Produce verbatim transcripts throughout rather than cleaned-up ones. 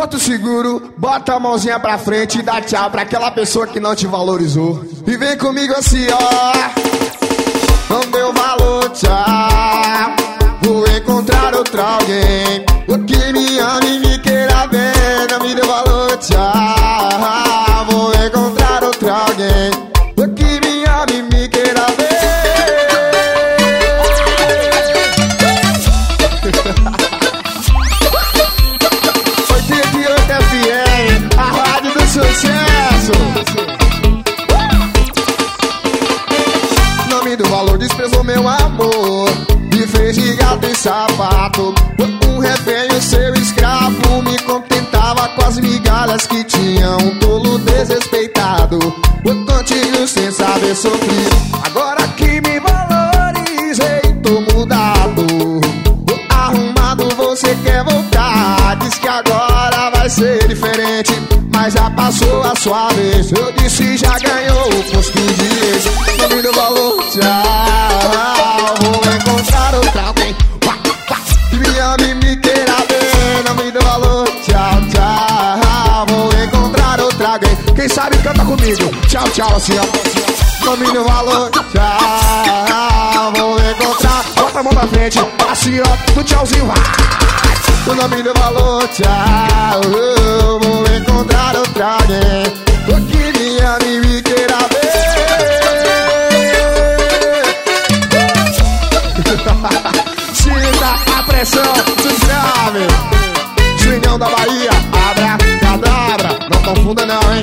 Porto Seguro, bota a mãozinha pra frente e dá tchau pra aquela pessoa que não te valorizou. E vem comigo assim, ó. Não deu valor, tchau. Vou encontrar outro alguém, o que me ame e me queira bem. Não me deu valor, tchau. Vou encontrar outro alguém, o que me ame e me queira bem. oitenta e oito F M, a rádio do sucesso. Não me deu valor, desprezou meu amor, me fez de gato e sapato. Um refém, o seu escravo, me contentava com as migalhas que tinha. Um tolo desrespeitado, o tontinho sem saber sofrer. Agora que me valorizei, tô mudado, arrumado, você quer voltar. Diz que agora vai ser diferente, mas já passou a sua vez. Eu disse já ganhou o posto de ex. Não me deu valor, tchau. Vou encontrar outra alguém que me ame e me queira bem. Não me deu valor, tchau, tchau. Vou encontrar outra alguém. Quem sabe canta comigo, tchau, tchau, assim ó. Não me deu valor, tchau. Vou encontrar, bota a mão na frente, assim ó, do tchauzinho, vai. Não me deu valor, tchau. Eu vou encontrar outra alguém, o que me ame e me queira bem. Sinta a pressão, se inscreve. Swingão da Bahia, abra, cadabra. Não confunda não, hein.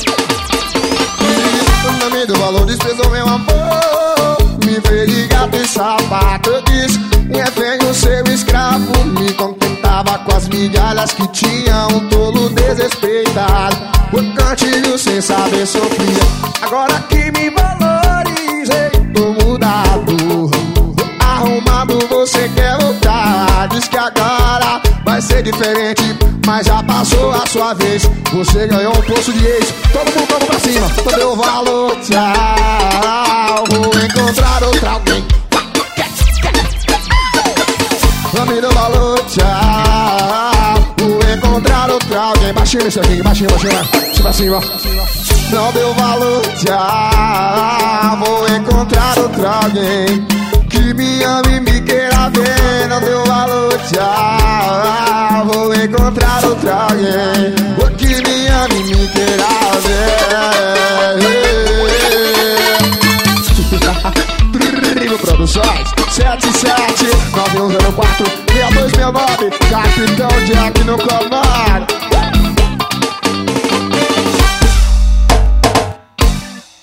Não me deu valor, desprezou meu amor, me fez de gato e sapato. Eu disse, refém, o seu escravo, me contentava com as migalhas que tinha. Um tolo desrespeitado, o cantinho sem saber sofrer. Agora que me valorizei, tô mudado, arrumado, você quer voltar. Diz que agora vai ser diferente, mas já passou a sua vez. Você ganhou um posto de ex. Todo mundo vamos pra cima. Não deu valor, tchau. Vou encontrar outra alguém. Não me deu valor, tchau. Vou encontrar outra alguém. Baixinho esse aqui, baixinho, baixinho. Pra cima. Não deu valor, tchau. Vou encontrar outra alguém que me ame e me queira bem. Não deu valor, tchau. Vou encontrar outra alguém, o que me ame e me queira bem. Tribo Produções sete sete nove um zero quatro seis dois seis nove. Capitão Jack no comando.